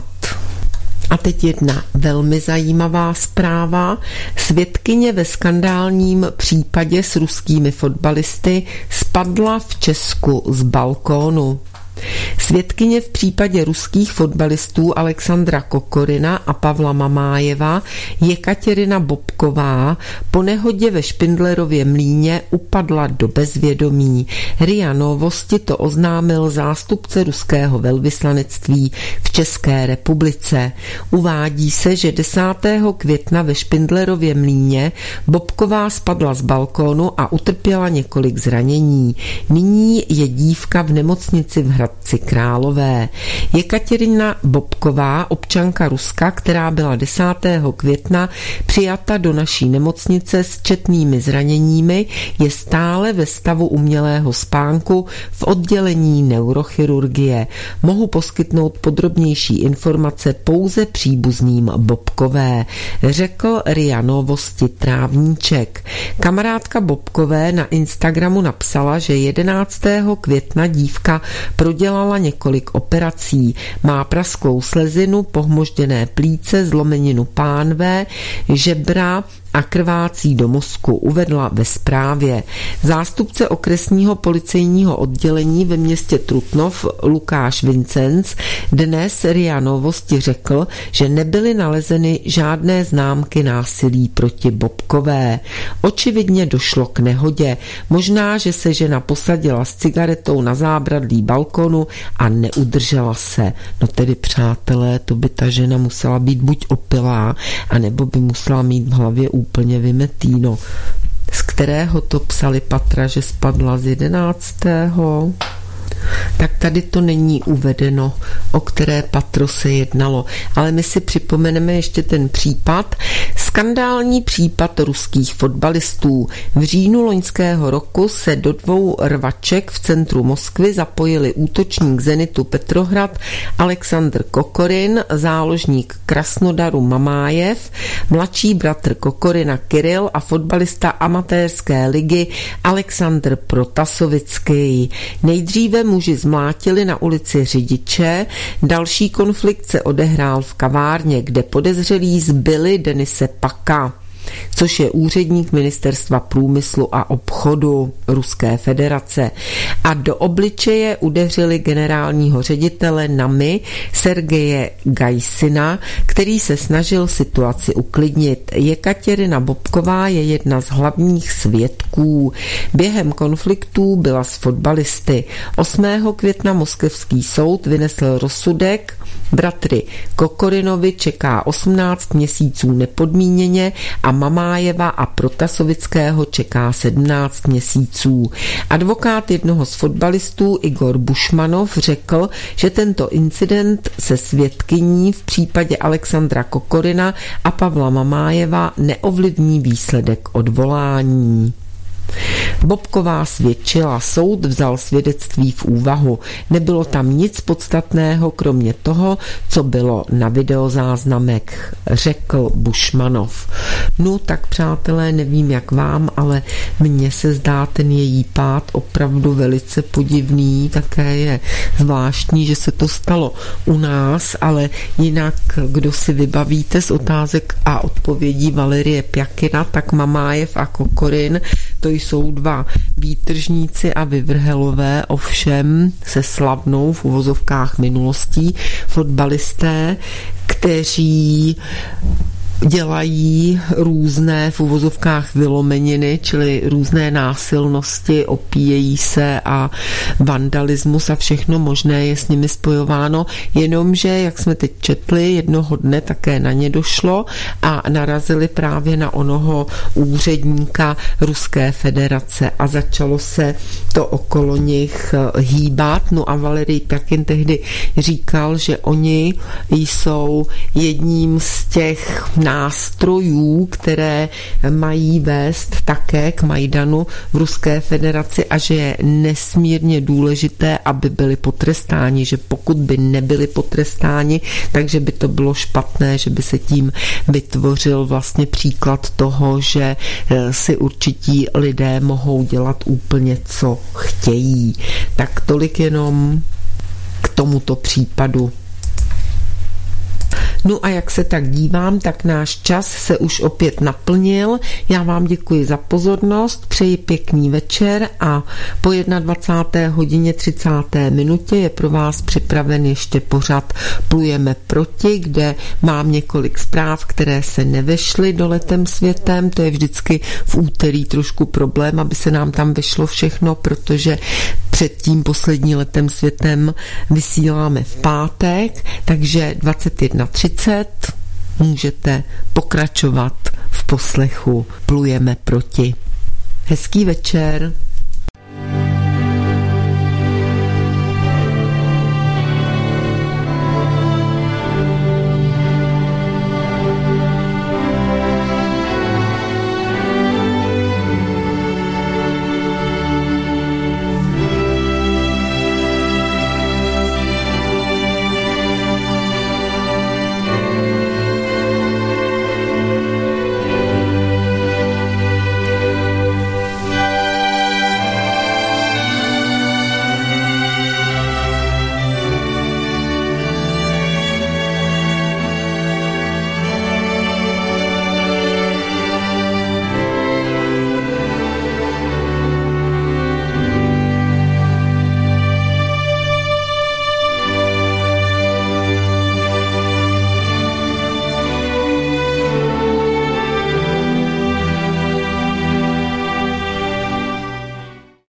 A teď jedna velmi zajímavá zpráva. Svědkyně ve skandálním případě s ruskými fotbalisty spadla v Česku z balkónu. Svědkyně v případě ruských fotbalistů Alexandra Kokorina a Pavla Mamájeva Jekatěrina Bobková po nehodě ve Špindlerově mlýně upadla do bezvědomí. R I A Novosti to oznámil zástupce ruského velvyslanectví v České republice. Uvádí se, že desátého května ve Špindlerově mlýně Bobková spadla z balkónu a utrpěla několik zranění. Nyní je dívka v nemocnici v Hradci Králové. Jekatěrina Bobková, občanka Ruska, která byla desátého května přijata do naší nemocnice s četnými zraněními, je stále ve stavu umělého spánku v oddělení neurochirurgie. Mohu poskytnout podrobnější informace pouze příbuzným Bobkové, řekl R I A Novosti Trávníček. Kamarádka Bobkové na Instagramu napsala, že jedenáctého května dívka prodělala několik operací. Má prasklou slezinu, pohmožděné plíce, zlomeninu pánve, žebra a krvácí do mozku, uvedla ve zprávě. Zástupce okresního policejního oddělení ve městě Trutnov Lukáš Vincenc dnes R I A Novosti řekl, že nebyly nalezeny žádné známky násilí proti Bobkové. Očividně došlo k nehodě. Možná, že se žena posadila s cigaretou na zábradlí balkonu a neudržela se. No tedy, přátelé, to by ta žena musela být buď opilá, anebo by musela mít v hlavě úplně vymetýno. Z kterého to psali patra, že spadla z jedenáctého Tak tady to není uvedeno, o které patro se jednalo. Ale my si připomeneme ještě ten případ. Skandální případ ruských fotbalistů. V říjnu loňského roku se do dvou rvaček v centru Moskvy zapojili útočník Zenitu Petrohrad Alexandr Kokorin, záložník Krasnodaru Mamájev, mladší bratr Kokorina Kiril a fotbalista amatérské ligy Alexandr Protasovický. Nejdříve muži zmlátili na ulici řidiče, další konflikt se odehrál v kavárně, kde podezřelí zbili Denise Paka, což je úředník Ministerstva průmyslu a obchodu Ruské federace. A do obličeje udeřili generálního ředitele NAMI Sergeje Gajsina, který se snažil situaci uklidnit. Jekatěrina Bobková je jedna z hlavních svědků. Během konfliktů byla s fotbalisty. osmého května moskevský soud vynesl rozsudek. Bratry Kokorinovi čeká osmnáct měsíců nepodmíněně a Mamájeva a Protasovického čeká sedmnáct měsíců. Advokát jednoho z fotbalistů Igor Bušmanov řekl, že tento incident se svědkyní v případě Alexandra Kokorina a Pavla Mamájeva neovlivní výsledek odvolání. Bobková svědčila, soud vzal svědectví v úvahu. Nebylo tam nic podstatného, kromě toho, co bylo na videozáznamech, řekl Bušmanov. No tak přátelé, nevím jak vám, ale mně se zdá ten její pád opravdu velice podivný. Také je zvláštní, že se to stalo u nás, ale jinak, kdo si vybavíte z otázek a odpovědí Valerie Pjakina, tak Mamájev a Kokorin, to jsou dva výtržníci a vyvrhelové, ovšem se slavnou v uvozovkách minulostí, fotbalisté, kteří dělají různé v uvozovkách vylomeniny, čili různé násilnosti, opíjejí se a vandalismus a všechno možné je s nimi spojováno, jenomže, jak jsme teď četli, jednoho dne také na ně došlo a narazili právě na onoho úředníka Ruské federace a začalo se to okolo nich hýbat. No a Valerij Pjakin tehdy říkal, že oni jsou jedním z těch nástrojů, které mají vést také k Majdanu v Ruské federaci a že je nesmírně důležité, aby byli potrestáni, že pokud by nebyli potrestáni, takže by to bylo špatné, že by se tím vytvořil vlastně příklad toho, že si určití lidé mohou dělat úplně, co chtějí. Tak tolik jenom k tomuto případu. No a jak se tak dívám, tak náš čas se už opět naplnil. Já vám děkuji za pozornost, přeji pěkný večer a po dvacáté jedné hodině třicáté minutě je pro vás připraven ještě pořad Plujeme proti, kde mám několik zpráv, které se nevešly do Letem světem. To je vždycky v úterý trošku problém, aby se nám tam vešlo všechno, protože před tím poslední Letem světem vysíláme v pátek, takže dvacet jedna třicet můžete pokračovat v poslechu Plujeme proti. Hezký večer.